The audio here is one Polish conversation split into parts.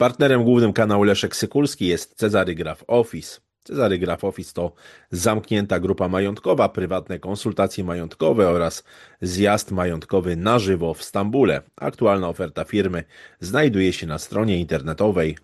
Partnerem głównym kanału Leszek Sykulski jest Cezary Graf Office. Cezary Graf Office to zamknięta grupa majątkowa, prywatne konsultacje majątkowe oraz zjazd majątkowy na żywo w Stambule. Aktualna oferta firmy znajduje się na stronie internetowej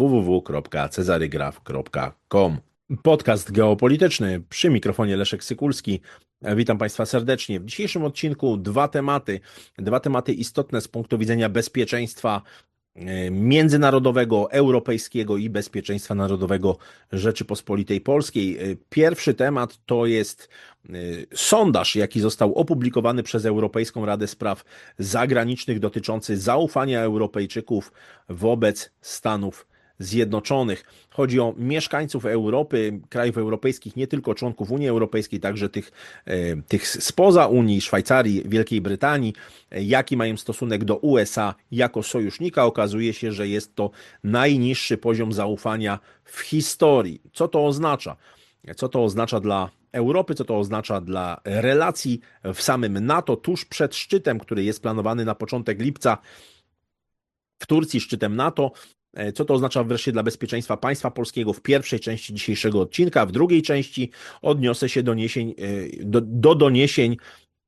www.cezarygraf.com. Podcast geopolityczny przy mikrofonie Leszek Sykulski. Witam Państwa serdecznie. W dzisiejszym odcinku dwa tematy istotne z punktu widzenia bezpieczeństwa międzynarodowego, europejskiego i bezpieczeństwa narodowego Rzeczypospolitej Polskiej. Pierwszy temat to jest sondaż, jaki został opublikowany przez Europejską Radę Spraw Zagranicznych dotyczący zaufania Europejczyków wobec Stanów Zjednoczonych. Chodzi o mieszkańców Europy, krajów europejskich, nie tylko członków Unii Europejskiej, także tych spoza Unii, Szwajcarii, Wielkiej Brytanii, jaki mają stosunek do USA jako sojusznika. Okazuje się, że jest to najniższy poziom zaufania w historii. Co to oznacza? Co to oznacza dla Europy, co to oznacza dla relacji w samym NATO, tuż przed szczytem, który jest planowany na początek lipca w Turcji, szczytem NATO. Co to oznacza wreszcie dla bezpieczeństwa państwa polskiego w pierwszej części dzisiejszego odcinka. W drugiej części odniosę się do doniesień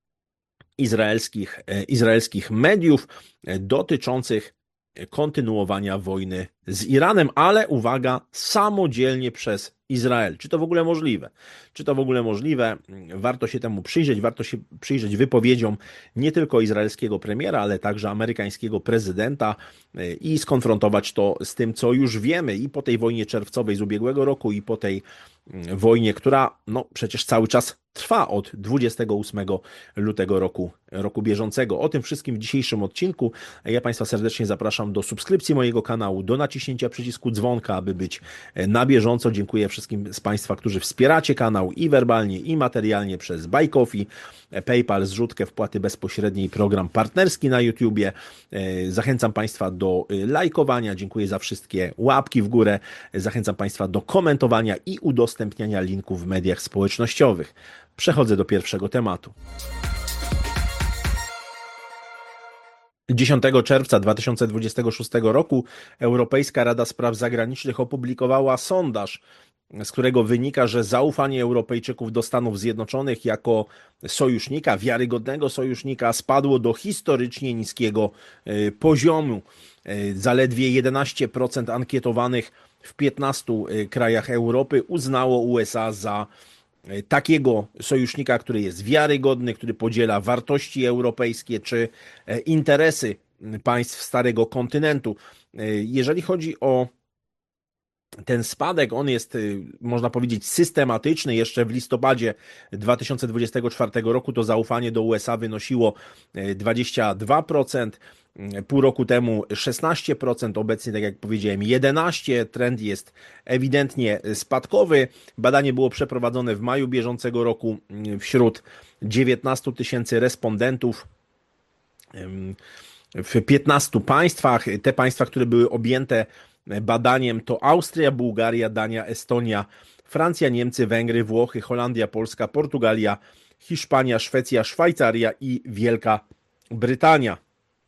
izraelskich mediów dotyczących kontynuowania wojny z Iranem, ale uwaga, samodzielnie przez Izrael. Czy to w ogóle możliwe? Czy to w ogóle możliwe? Warto się temu przyjrzeć, warto się przyjrzeć wypowiedziom nie tylko izraelskiego premiera, ale także amerykańskiego prezydenta i skonfrontować to z tym, co już wiemy i po tej wojnie czerwcowej z ubiegłego roku i po tej wojnie, która przecież cały czas trwa od 28 lutego roku bieżącego. O tym wszystkim w dzisiejszym odcinku. Ja Państwa serdecznie zapraszam do subskrypcji mojego kanału, do naciśnięcia przycisku dzwonka, aby być na bieżąco. Dziękuję wszystkim z Państwa, którzy wspieracie kanał i werbalnie, i materialnie przez Buy Coffee, PayPal, zrzutkę, wpłaty bezpośrednie i program partnerski na YouTubie. Zachęcam Państwa do lajkowania. Dziękuję za wszystkie łapki w górę. Zachęcam Państwa do komentowania i udostępniania linków w mediach społecznościowych. Przechodzę do pierwszego tematu. 10 czerwca 2026 roku Europejska Rada Spraw Zagranicznych opublikowała sondaż, z którego wynika, że zaufanie Europejczyków do Stanów Zjednoczonych jako sojusznika, wiarygodnego sojusznika, spadło do historycznie niskiego poziomu. Zaledwie 11% ankietowanych w 15 krajach Europy uznało USA za takiego sojusznika, który jest wiarygodny, który podziela wartości europejskie czy interesy państw Starego Kontynentu. Jeżeli chodzi o ten spadek, on jest, można powiedzieć, systematyczny. Jeszcze w listopadzie 2024 roku to zaufanie do USA wynosiło 22%, pół roku temu 16%, obecnie, tak jak powiedziałem, 11%. Trend jest ewidentnie spadkowy. Badanie było przeprowadzone w maju bieżącego roku wśród 19 000 respondentów w 15 państwach. Te państwa, które były objęte badaniem, to Austria, Bułgaria, Dania, Estonia, Francja, Niemcy, Węgry, Włochy, Holandia, Polska, Portugalia, Hiszpania, Szwecja, Szwajcaria i Wielka Brytania.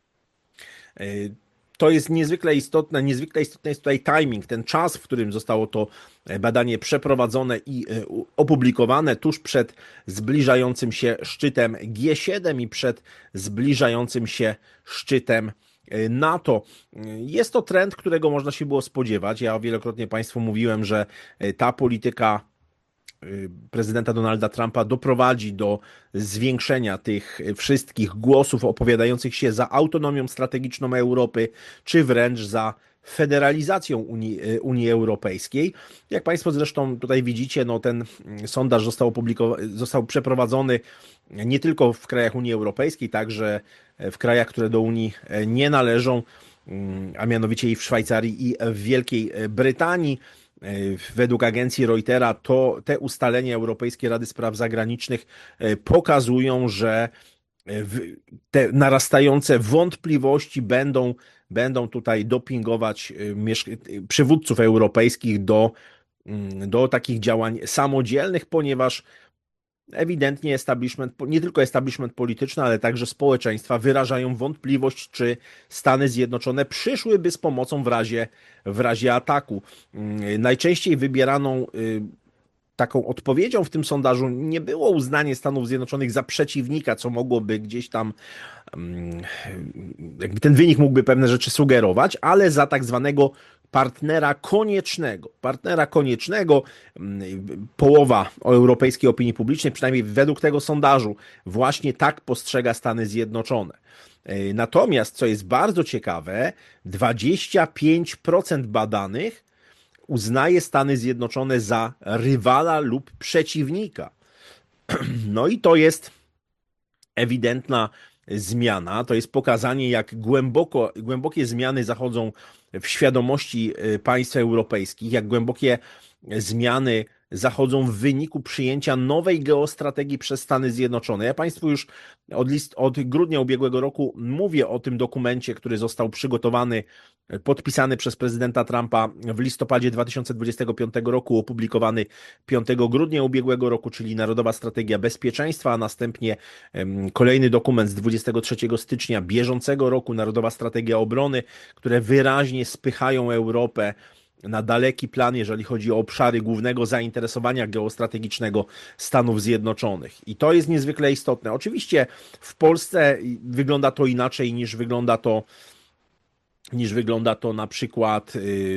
To jest niezwykle istotne jest tutaj timing, ten czas, w którym zostało to badanie przeprowadzone i opublikowane tuż przed zbliżającym się szczytem G7 i przed zbliżającym się szczytem NATO. Jest to trend, którego można się było spodziewać. Ja wielokrotnie Państwu mówiłem, że ta polityka prezydenta Donalda Trumpa doprowadzi do zwiększenia tych wszystkich głosów opowiadających się za autonomią strategiczną Europy, czy wręcz za federalizacją Unii Europejskiej. Jak Państwo zresztą tutaj widzicie, ten sondaż został przeprowadzony nie tylko w krajach Unii Europejskiej, także w krajach, które do Unii nie należą, a mianowicie i w Szwajcarii, i w Wielkiej Brytanii. Według agencji Reutera te ustalenia Europejskiej Rady Spraw Zagranicznych pokazują, że te narastające wątpliwości będą tutaj dopingować przywódców europejskich do takich działań samodzielnych, ponieważ ewidentnie nie tylko establishment polityczny, ale także społeczeństwa wyrażają wątpliwość, czy Stany Zjednoczone przyszłyby z pomocą w razie ataku. Najczęściej wybieraną taką odpowiedzią w tym sondażu nie było uznanie Stanów Zjednoczonych za przeciwnika, co mogłoby gdzieś tam, jakby ten wynik mógłby pewne rzeczy sugerować, ale za tak zwanego partnera koniecznego. Partnera koniecznego, połowa europejskiej opinii publicznej, przynajmniej według tego sondażu, właśnie tak postrzega Stany Zjednoczone. Natomiast, co jest bardzo ciekawe, 25% badanych uznaje Stany Zjednoczone za rywala lub przeciwnika. No i to jest ewidentna zmiana, to jest pokazanie, jak głębokie zmiany zachodzą w świadomości państw europejskich, jak głębokie zmiany zachodzą w wyniku przyjęcia nowej geostrategii przez Stany Zjednoczone. Ja Państwu już od grudnia ubiegłego roku mówię o tym dokumencie, który został przygotowany, podpisany przez prezydenta Trumpa w listopadzie 2025 roku, opublikowany 5 grudnia ubiegłego roku, czyli Narodowa Strategia Bezpieczeństwa, a następnie kolejny dokument z 23 stycznia bieżącego roku, Narodowa Strategia Obrony, które wyraźnie spychają Europę na daleki plan, jeżeli chodzi o obszary głównego zainteresowania geostrategicznego Stanów Zjednoczonych. I to jest niezwykle istotne. Oczywiście w Polsce wygląda to inaczej niż wygląda to na przykład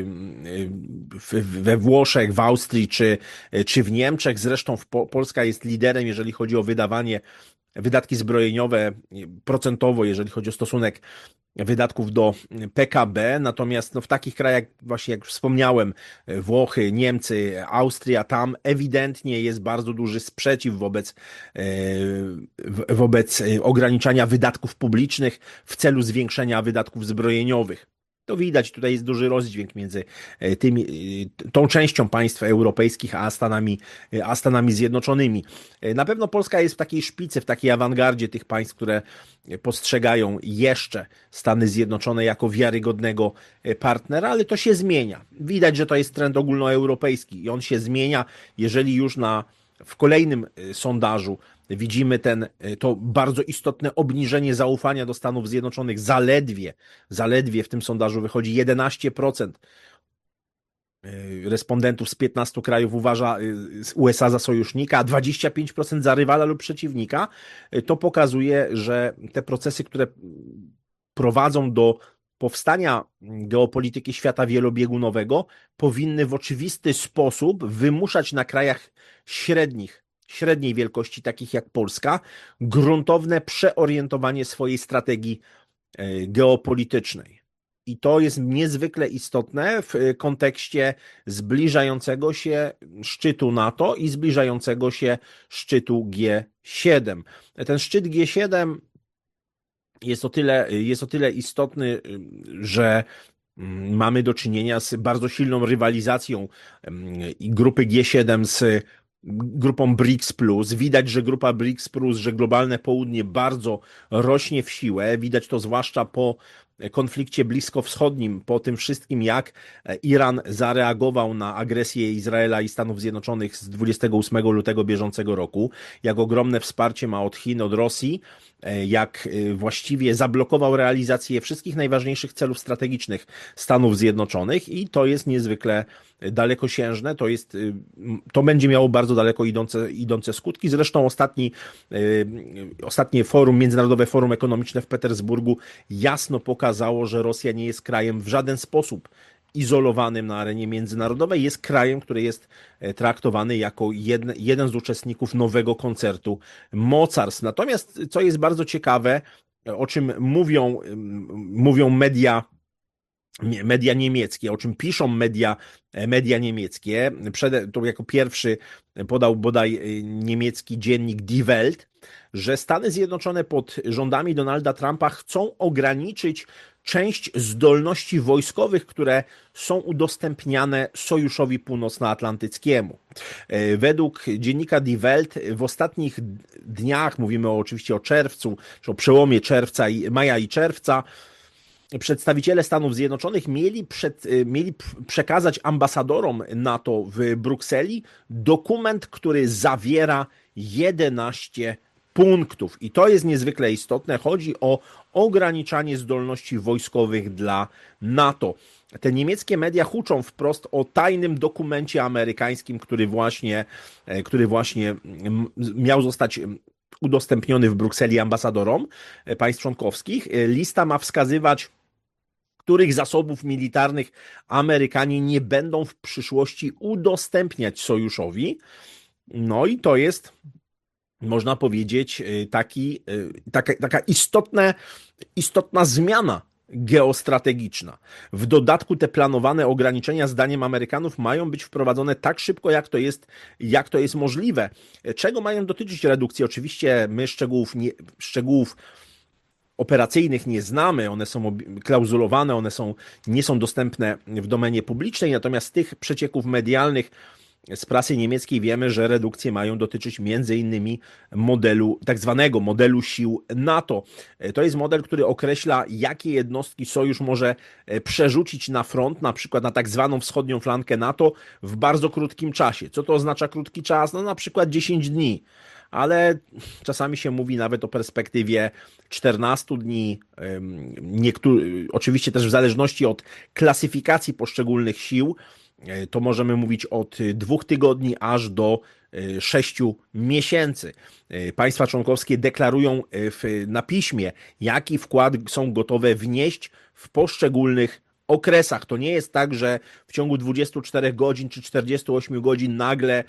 we Włoszech, w Austrii czy w Niemczech. Zresztą Polska jest liderem, jeżeli chodzi o wydatki zbrojeniowe procentowo, jeżeli chodzi o stosunek wydatków do PKB, natomiast w takich krajach, właśnie jak wspomniałem, Włochy, Niemcy, Austria, tam ewidentnie jest bardzo duży sprzeciw wobec ograniczania wydatków publicznych w celu zwiększenia wydatków zbrojeniowych. To widać, tutaj jest duży rozdźwięk między tą częścią państw europejskich a Stanami Zjednoczonymi. Na pewno Polska jest w takiej szpicy, w takiej awangardzie tych państw, które postrzegają jeszcze Stany Zjednoczone jako wiarygodnego partnera, ale to się zmienia. Widać, że to jest trend ogólnoeuropejski i on się zmienia, jeżeli już w kolejnym sondażu widzimy to bardzo istotne obniżenie zaufania do Stanów Zjednoczonych. Zaledwie w tym sondażu wychodzi 11% respondentów z 15 krajów uważa USA za sojusznika, a 25% za rywala lub przeciwnika. To pokazuje, że te procesy, które prowadzą do powstania geopolityki świata wielobiegunowego, powinny w oczywisty sposób wymuszać na krajach średniej wielkości, takich jak Polska, gruntowne przeorientowanie swojej strategii geopolitycznej. I to jest niezwykle istotne w kontekście zbliżającego się szczytu NATO i zbliżającego się szczytu G7. Ten szczyt G7 jest o tyle istotny, że mamy do czynienia z bardzo silną rywalizacją grupy G7 z grupą BRICS+. Widać, że grupa BRICS+, że globalne południe bardzo rośnie w siłę. Widać to zwłaszcza po konflikcie bliskowschodnim, po tym wszystkim, jak Iran zareagował na agresję Izraela i Stanów Zjednoczonych z 28 lutego bieżącego roku, jak ogromne wsparcie ma od Chin, od Rosji, jak właściwie zablokował realizację wszystkich najważniejszych celów strategicznych Stanów Zjednoczonych i to jest niezwykle dalekosiężne, to będzie miało bardzo daleko idące skutki. Zresztą ostatnie Międzynarodowe Forum Ekonomiczne w Petersburgu jasno pokazało, że Rosja nie jest krajem w żaden sposób izolowanym na arenie międzynarodowej, jest krajem, który jest traktowany jako jeden z uczestników nowego koncertu mocarstw. Natomiast, co jest bardzo ciekawe, o czym mówią media niemieckie, o czym piszą media niemieckie. To jako pierwszy podał bodaj niemiecki dziennik Die Welt, że Stany Zjednoczone pod rządami Donalda Trumpa chcą ograniczyć część zdolności wojskowych, które są udostępniane Sojuszowi Północnoatlantyckiemu. Według dziennika Die Welt w ostatnich dniach, mówimy oczywiście o czerwcu, czy o przełomie maja i czerwca, przedstawiciele Stanów Zjednoczonych mieli przekazać ambasadorom NATO w Brukseli dokument, który zawiera 11 punktów. I to jest niezwykle istotne. Chodzi o ograniczanie zdolności wojskowych dla NATO. Te niemieckie media huczą wprost o tajnym dokumencie amerykańskim, który właśnie miał zostać udostępniony w Brukseli ambasadorom państw członkowskich. Lista ma wskazywać, których zasobów militarnych Amerykanie nie będą w przyszłości udostępniać sojuszowi. No i to jest, można powiedzieć, taka istotna zmiana geostrategiczna. W dodatku te planowane ograniczenia, zdaniem Amerykanów, mają być wprowadzone tak szybko, jak to jest możliwe. Czego mają dotyczyć redukcje? Oczywiście my szczegółów operacyjnych nie znamy, one są klauzulowane, nie są dostępne w domenie publicznej, natomiast z tych przecieków medialnych z prasy niemieckiej wiemy, że redukcje mają dotyczyć m.in. tak zwanego modelu sił NATO. To jest model, który określa, jakie jednostki sojusz może przerzucić na front, na przykład na tak zwaną wschodnią flankę NATO w bardzo krótkim czasie. Co to oznacza krótki czas? No na przykład 10 dni. Ale czasami się mówi nawet o perspektywie 14 dni, oczywiście też w zależności od klasyfikacji poszczególnych sił, to możemy mówić od 2 tygodni aż do 6 miesięcy. Państwa członkowskie deklarują na piśmie, jaki wkład są gotowe wnieść w poszczególnych okresach. To nie jest tak, że w ciągu 24 godzin czy 48 godzin nagle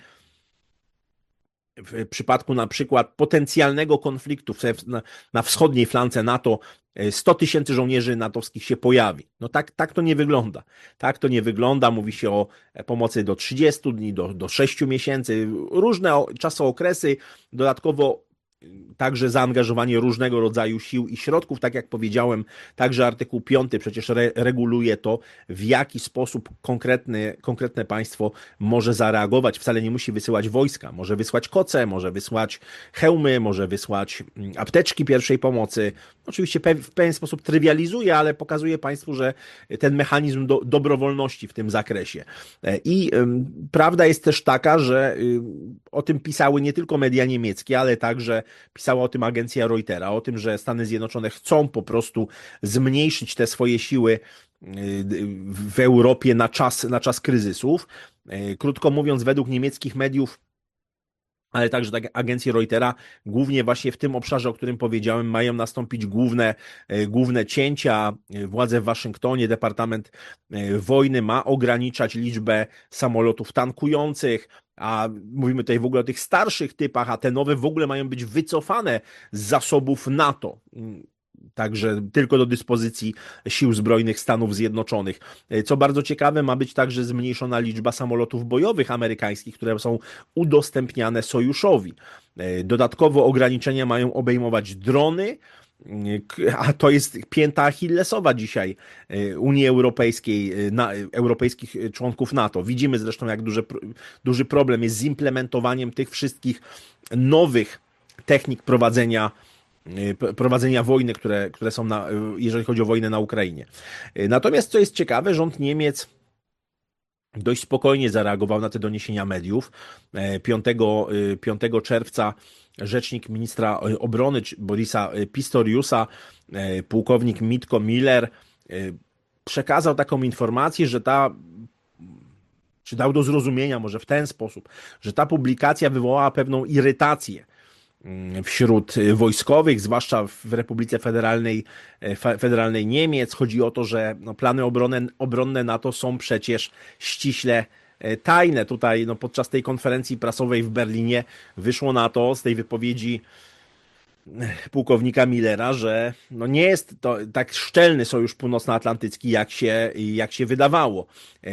w przypadku na przykład potencjalnego konfliktu na wschodniej flance NATO 100 000 żołnierzy natowskich się pojawi. No tak to nie wygląda. Tak to nie wygląda. Mówi się o pomocy do 30 dni, do 6 miesięcy, różne czasookresy. Dodatkowo także zaangażowanie różnego rodzaju sił i środków, tak jak powiedziałem, także artykuł 5 przecież reguluje to, w jaki sposób konkretne państwo może zareagować. Wcale nie musi wysyłać wojska, może wysłać koce, może wysłać hełmy, może wysłać apteczki pierwszej pomocy. Oczywiście w pewien sposób trywializuje, ale pokazuje państwu, że ten mechanizm dobrowolności w tym zakresie. I prawda jest też taka, że o tym pisały nie tylko media niemieckie, ale także pisała o tym agencja Reutera, o tym, że Stany Zjednoczone chcą po prostu zmniejszyć te swoje siły w Europie na czas kryzysów. Krótko mówiąc, według niemieckich mediów, ale także tak agencji Reutera, głównie właśnie w tym obszarze, o którym powiedziałem, mają nastąpić główne cięcia. Władze w Waszyngtonie, Departament Wojny ma ograniczać liczbę samolotów tankujących, a mówimy tutaj w ogóle o tych starszych typach, a te nowe w ogóle mają być wycofane z zasobów NATO. Także tylko do dyspozycji sił zbrojnych Stanów Zjednoczonych. Co bardzo ciekawe, ma być także zmniejszona liczba samolotów bojowych amerykańskich, które są udostępniane sojuszowi. Dodatkowo ograniczenia mają obejmować drony, a to jest pięta achillesowa dzisiaj Unii Europejskiej, europejskich członków NATO. Widzimy zresztą, jak duży problem jest z implementowaniem tych wszystkich nowych technik prowadzenia wojny, które są, jeżeli chodzi o wojnę na Ukrainie. Natomiast co jest ciekawe, rząd Niemiec dość spokojnie zareagował na te doniesienia mediów. 5 czerwca rzecznik ministra obrony Borisa Pistoriusa, pułkownik Mitko Miller, przekazał taką informację, czy dał do zrozumienia może w ten sposób, że ta publikacja wywołała pewną irytację wśród wojskowych, zwłaszcza w Republice Federalnej Niemiec. Chodzi o to, że plany obronne NATO są przecież ściśle tajne. Tutaj podczas tej konferencji prasowej w Berlinie wyszło na to z tej wypowiedzi pułkownika Millera, że nie jest to tak szczelny sojusz północnoatlantycki, jak się wydawało.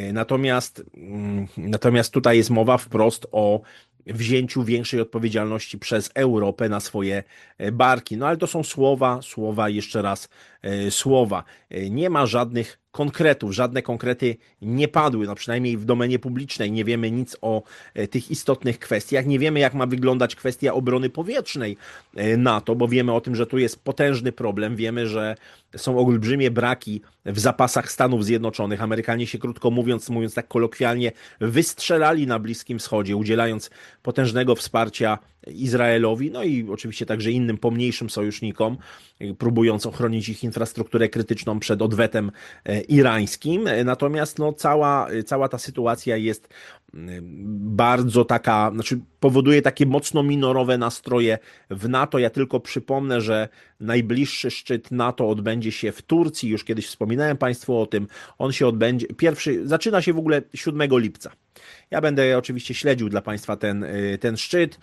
Natomiast tutaj jest mowa wprost o wzięciu większej odpowiedzialności przez Europę na swoje barki. No ale to są słowa, jeszcze raz słowa. Nie ma żadnych konkretów, żadne konkrety nie padły, przynajmniej w domenie publicznej. Nie wiemy nic o tych istotnych kwestiach. Nie wiemy, jak ma wyglądać kwestia obrony powietrznej NATO, bo wiemy o tym, że tu jest potężny problem. Wiemy, że są olbrzymie braki w zapasach Stanów Zjednoczonych. Amerykanie się, krótko mówiąc tak kolokwialnie, wystrzelali na Bliskim Wschodzie, udzielając potężnego wsparcia Izraelowi, no i oczywiście także innym pomniejszym sojusznikom, próbując ochronić ich infrastrukturę krytyczną przed odwetem irańskim. Natomiast no, cała ta sytuacja jest bardzo taka, znaczy powoduje takie mocno minorowe nastroje w NATO. Ja tylko przypomnę, że najbliższy szczyt NATO odbędzie się w Turcji, już kiedyś wspominałem Państwu o tym. On się odbędzie, zaczyna się w ogóle 7 lipca. Ja będę oczywiście śledził dla Państwa ten szczyt.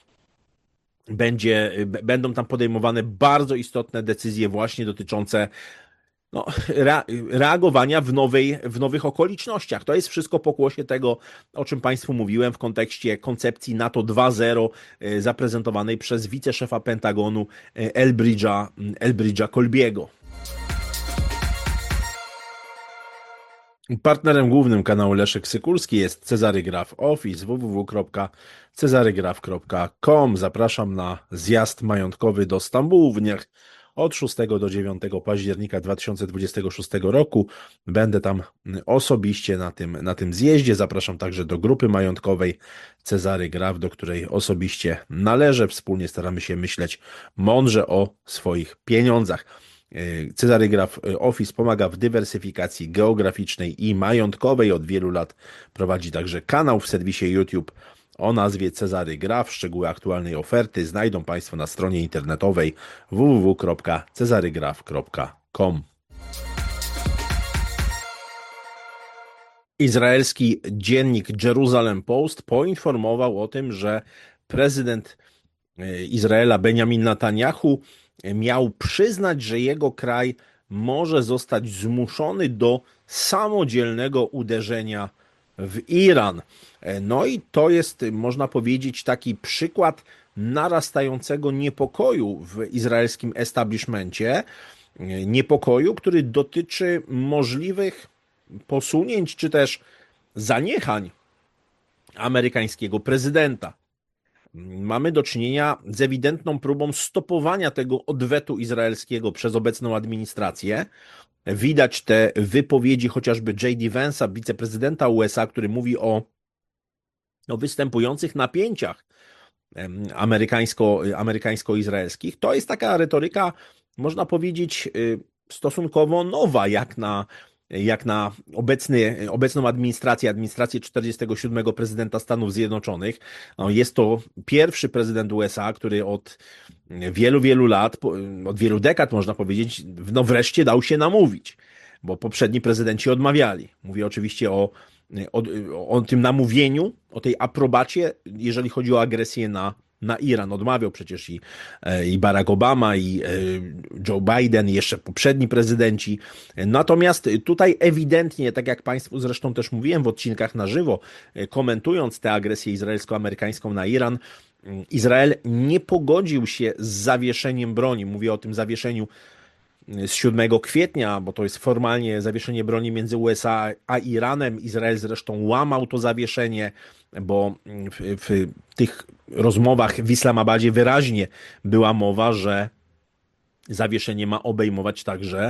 Będą tam podejmowane bardzo istotne decyzje właśnie dotyczące no, reagowania w nowych okolicznościach. To jest wszystko pokłosie tego, o czym Państwu mówiłem w kontekście koncepcji NATO 2.0 zaprezentowanej przez wiceszefa Pentagonu Elbridge'a Colbiego. Partnerem głównym kanału Leszek Sykulski jest Cezary Graf Office www.cezarygraf.com. Zapraszam na zjazd majątkowy do Stambułu w dniach od 6 do 9 października 2026 roku. Będę tam osobiście na tym zjeździe. Zapraszam także do grupy majątkowej Cezary Graf, do której osobiście należę. Wspólnie staramy się myśleć mądrze o swoich pieniądzach. Cezary Graf Office pomaga w dywersyfikacji geograficznej i majątkowej. Od wielu lat prowadzi także kanał w serwisie YouTube o nazwie Cezary Graf. Szczegóły aktualnej oferty znajdą Państwo na stronie internetowej www.cezarygraf.com. Izraelski dziennik Jerusalem Post poinformował o tym, że prezydent Izraela Benjamin Netanyahu miał przyznać, że jego kraj może zostać zmuszony do samodzielnego uderzenia w Iran. No i to jest, można powiedzieć, taki przykład narastającego niepokoju w izraelskim establishmencie. Niepokoju, który dotyczy możliwych posunięć czy też zaniechań amerykańskiego prezydenta. Mamy do czynienia z ewidentną próbą stopowania tego odwetu izraelskiego przez obecną administrację. Widać te wypowiedzi chociażby J.D. Vance'a, wiceprezydenta USA, który mówi o występujących napięciach amerykańsko-izraelskich. To jest taka retoryka, można powiedzieć, stosunkowo nowa, jak na obecną administrację 47. prezydenta Stanów Zjednoczonych. No, jest to pierwszy prezydent USA, który od wielu lat, od wielu dekad można powiedzieć, no wreszcie dał się namówić, bo poprzedni prezydenci odmawiali. Mówię oczywiście o tym namówieniu, o tej aprobacie, jeżeli chodzi o agresję na Iran. Odmawiał przecież i Barack Obama, i Joe Biden, i jeszcze poprzedni prezydenci. Natomiast tutaj ewidentnie, tak jak Państwu zresztą też mówiłem w odcinkach na żywo, komentując tę agresję izraelsko-amerykańską na Iran, Izrael nie pogodził się z zawieszeniem broni. Mówię o tym zawieszeniu z 7 kwietnia, bo to jest formalnie zawieszenie broni między USA a Iranem. Izrael zresztą łamał to zawieszenie, bo w tych rozmowach w Islamabadzie wyraźnie była mowa, że zawieszenie ma obejmować także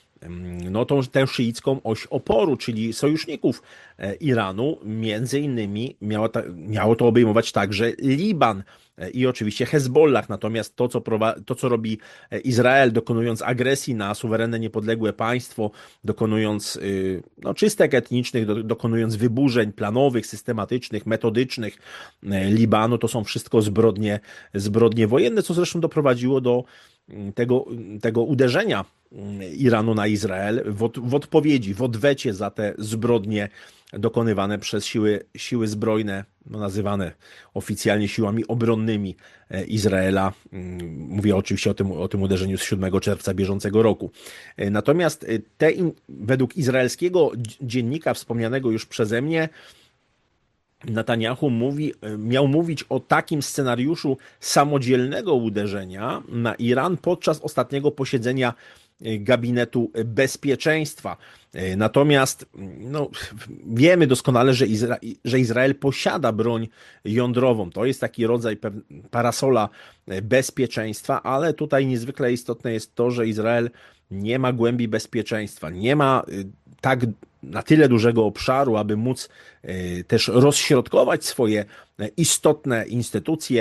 tę szyicką oś oporu, czyli sojuszników Iranu. Między innymi miało to obejmować także Liban i oczywiście Hezbollah. Natomiast to, co robi Izrael, dokonując agresji na suwerenne, niepodległe państwo, dokonując czystek etnicznych, dokonując wyburzeń planowych, systematycznych, metodycznych Libanu, to są wszystko zbrodnie wojenne, co zresztą doprowadziło do tego uderzenia Iranu na Izrael w odpowiedzi, w odwecie za te zbrodnie dokonywane przez siły zbrojne, nazywane oficjalnie siłami obronnymi Izraela. Mówię oczywiście o tym uderzeniu z 7 czerwca bieżącego roku. Natomiast według izraelskiego dziennika wspomnianego już przeze mnie, Netanyahu miał mówić o takim scenariuszu samodzielnego uderzenia na Iran podczas ostatniego posiedzenia Gabinetu Bezpieczeństwa. Natomiast wiemy doskonale, że Izrael posiada broń jądrową. To jest taki rodzaj parasola bezpieczeństwa, ale tutaj niezwykle istotne jest to, że Izrael nie ma głębi bezpieczeństwa, nie ma na tyle dużego obszaru, aby móc też rozśrodkować swoje istotne instytucje,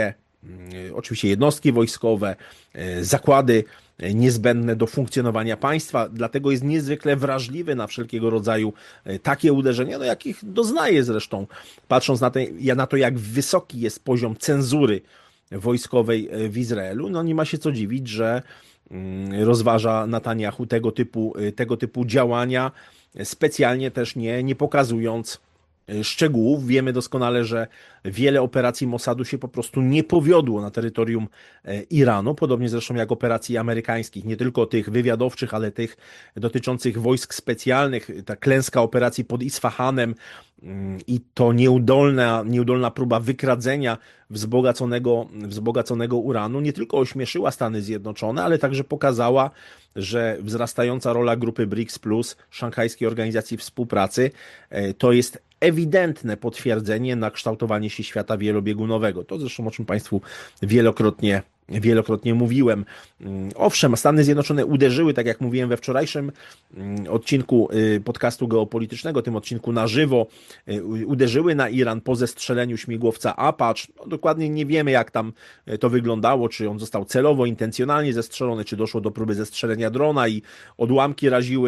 oczywiście jednostki wojskowe, zakłady niezbędne do funkcjonowania państwa, dlatego jest niezwykle wrażliwy na wszelkiego rodzaju takie uderzenia, no jakich doznaje zresztą, patrząc na to, jak wysoki jest poziom cenzury wojskowej w Izraelu, no nie ma się co dziwić, że rozważa Netanjahu tego typu działania, specjalnie też nie pokazując szczegółów. Wiemy doskonale, że wiele operacji Mossadu się po prostu nie powiodło na terytorium Iranu, podobnie zresztą jak operacji amerykańskich, nie tylko tych wywiadowczych, ale tych dotyczących wojsk specjalnych. Ta klęska operacji pod Isfahanem i to nieudolna próba wykradzenia wzbogaconego uranu nie tylko ośmieszyła Stany Zjednoczone, ale także pokazała, że wzrastająca rola grupy BRICS plus Szanghajskiej Organizacji Współpracy to jest ewidentne potwierdzenie na kształtowanie się świata wielobiegunowego. To zresztą, o czym Państwu wielokrotnie mówiłem. Owszem, Stany Zjednoczone uderzyły, tak jak mówiłem we wczorajszym odcinku podcastu geopolitycznego, tym odcinku na żywo, uderzyły na Iran po zestrzeleniu śmigłowca Apache. No, dokładnie nie wiemy, jak tam to wyglądało, czy on został celowo, intencjonalnie zestrzelony, czy doszło do próby zestrzelenia drona i odłamki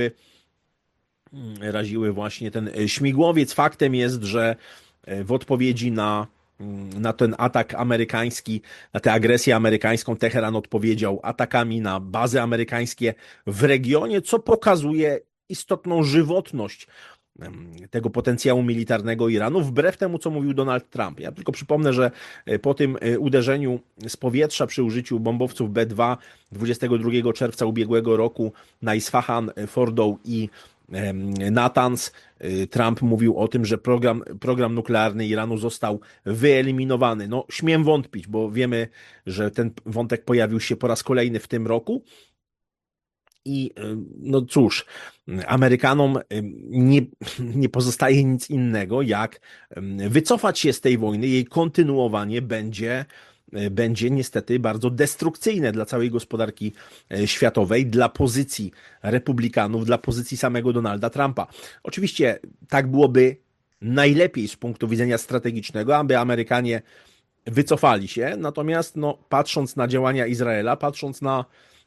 raziły właśnie ten śmigłowiec. Faktem jest, że w odpowiedzi na ten atak amerykański, na tę agresję amerykańską, Teheran odpowiedział atakami na bazy amerykańskie w regionie, co pokazuje istotną żywotność tego potencjału militarnego Iranu, wbrew temu, co mówił Donald Trump. Ja tylko przypomnę, że po tym uderzeniu z powietrza przy użyciu bombowców B-2 22 czerwca ubiegłego roku na Isfahan, Fordow i Natanz, Trump mówił o tym, że program nuklearny Iranu został wyeliminowany. No, śmiem wątpić, bo wiemy, że ten wątek pojawił się po raz kolejny w tym roku. I no cóż, Amerykanom nie pozostaje nic innego, jak wycofać się z tej wojny. Jej kontynuowanie będzie niestety bardzo destrukcyjne dla całej gospodarki światowej, dla pozycji republikanów, dla pozycji samego Donalda Trumpa. Oczywiście tak byłoby najlepiej z punktu widzenia strategicznego, aby Amerykanie wycofali się, natomiast no, patrząc na działania Izraela, patrząc na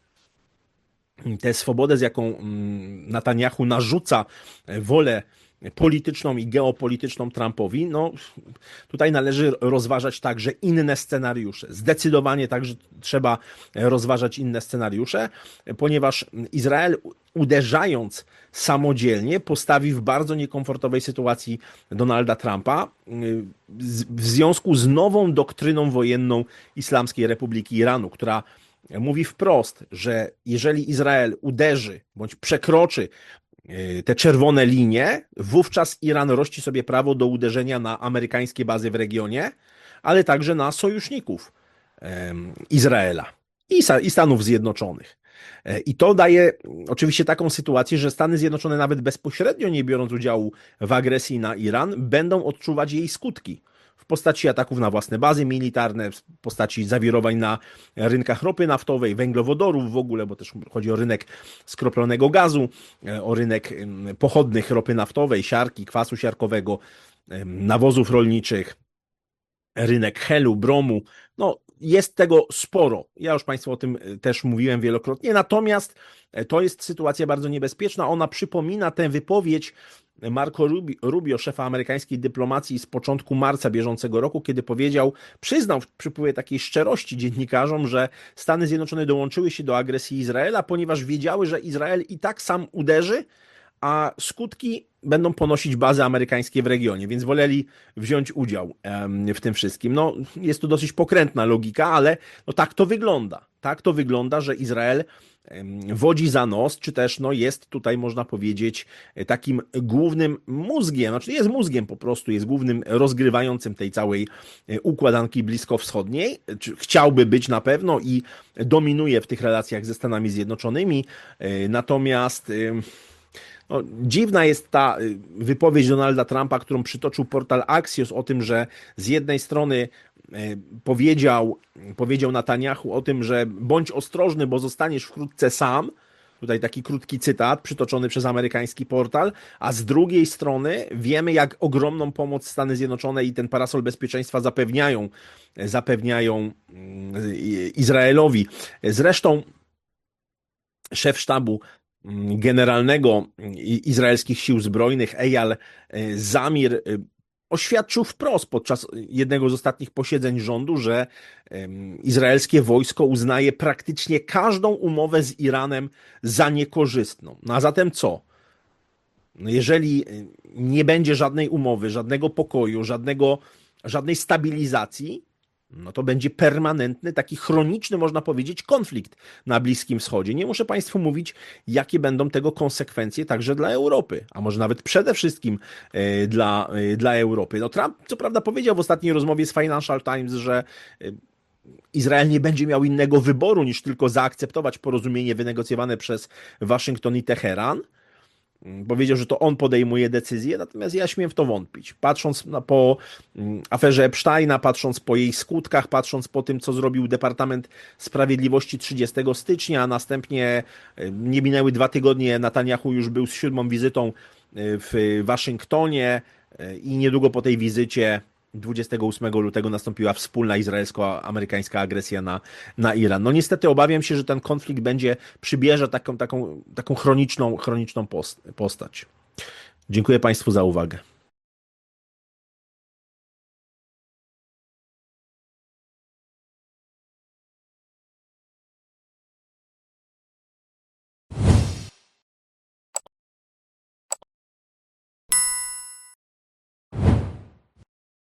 tę swobodę, z jaką Netanjahu narzuca wolę polityczną i geopolityczną Trumpowi, no tutaj należy rozważać także inne scenariusze. Zdecydowanie także trzeba rozważać inne scenariusze, ponieważ Izrael, uderzając samodzielnie, postawi w bardzo niekomfortowej sytuacji Donalda Trumpa w związku z nową doktryną wojenną Islamskiej Republiki Iranu, która mówi wprost, że jeżeli Izrael uderzy bądź przekroczy te czerwone linie, wówczas Iran rości sobie prawo do uderzenia na amerykańskie bazy w regionie, ale także na sojuszników Izraela i Stanów Zjednoczonych. I to daje oczywiście taką sytuację, że Stany Zjednoczone, nawet bezpośrednio nie biorąc udziału w agresji na Iran, będą odczuwać jej skutki w postaci ataków na własne bazy militarne, w postaci zawirowań na rynkach ropy naftowej, węglowodorów w ogóle, bo też chodzi o rynek skroplonego gazu, o rynek pochodnych ropy naftowej, siarki, kwasu siarkowego, nawozów rolniczych, rynek helu, bromu. No, jest tego sporo. Ja już Państwu o tym też mówiłem wielokrotnie. Natomiast to jest sytuacja bardzo niebezpieczna. Ona przypomina tę wypowiedź Marco Rubio, szefa amerykańskiej dyplomacji z początku marca bieżącego roku, kiedy przyznał w przypływie takiej szczerości dziennikarzom, że Stany Zjednoczone dołączyły się do agresji Izraela, ponieważ wiedziały, że Izrael i tak sam uderzy, a skutki będą ponosić bazy amerykańskie w regionie, więc woleli wziąć udział w tym wszystkim. No, jest to dosyć pokrętna logika, ale no, tak to wygląda. Tak to wygląda, że Izrael wodzi za nos, czy też no, jest tutaj, można powiedzieć, takim głównym mózgiem, znaczy jest mózgiem po prostu, jest głównym rozgrywającym tej całej układanki bliskowschodniej. Chciałby być na pewno i dominuje w tych relacjach ze Stanami Zjednoczonymi, natomiast no, dziwna jest ta wypowiedź Donalda Trumpa, którą przytoczył portal Axios o tym, że z jednej strony powiedział Netanjahu o tym, że bądź ostrożny, bo zostaniesz wkrótce sam, Tutaj taki krótki cytat przytoczony przez amerykański portal, a z drugiej strony wiemy, jak ogromną pomoc Stany Zjednoczone i ten parasol bezpieczeństwa zapewniają Izraelowi. Zresztą szef sztabu generalnego izraelskich sił zbrojnych Eyal Zamir oświadczył wprost podczas jednego z ostatnich posiedzeń rządu, że izraelskie wojsko uznaje praktycznie każdą umowę z Iranem za niekorzystną. No a zatem co? No jeżeli nie będzie żadnej umowy, żadnego pokoju, żadnej stabilizacji, no to będzie permanentny, taki chroniczny, można powiedzieć, konflikt na Bliskim Wschodzie. Nie muszę Państwu mówić, jakie będą tego konsekwencje także dla Europy, a może nawet przede wszystkim dla Europy. No Trump, co prawda, powiedział w ostatniej rozmowie z Financial Times, że Izrael nie będzie miał innego wyboru niż tylko zaakceptować porozumienie wynegocjowane przez Waszyngton i Teheran. Powiedział, że to on podejmuje decyzję, natomiast ja śmiem w to wątpić. Patrząc po aferze Epsteina, patrząc po jej skutkach, patrząc po tym, co zrobił Departament Sprawiedliwości 30 stycznia, a następnie nie minęły 2 tygodnie, Netanyahu już był z 7. wizytą w Waszyngtonie i niedługo po tej wizycie 28 lutego nastąpiła wspólna izraelsko-amerykańska agresja na Iran. No niestety obawiam się, że ten konflikt przybierze taką chroniczną postać. Dziękuję Państwu za uwagę.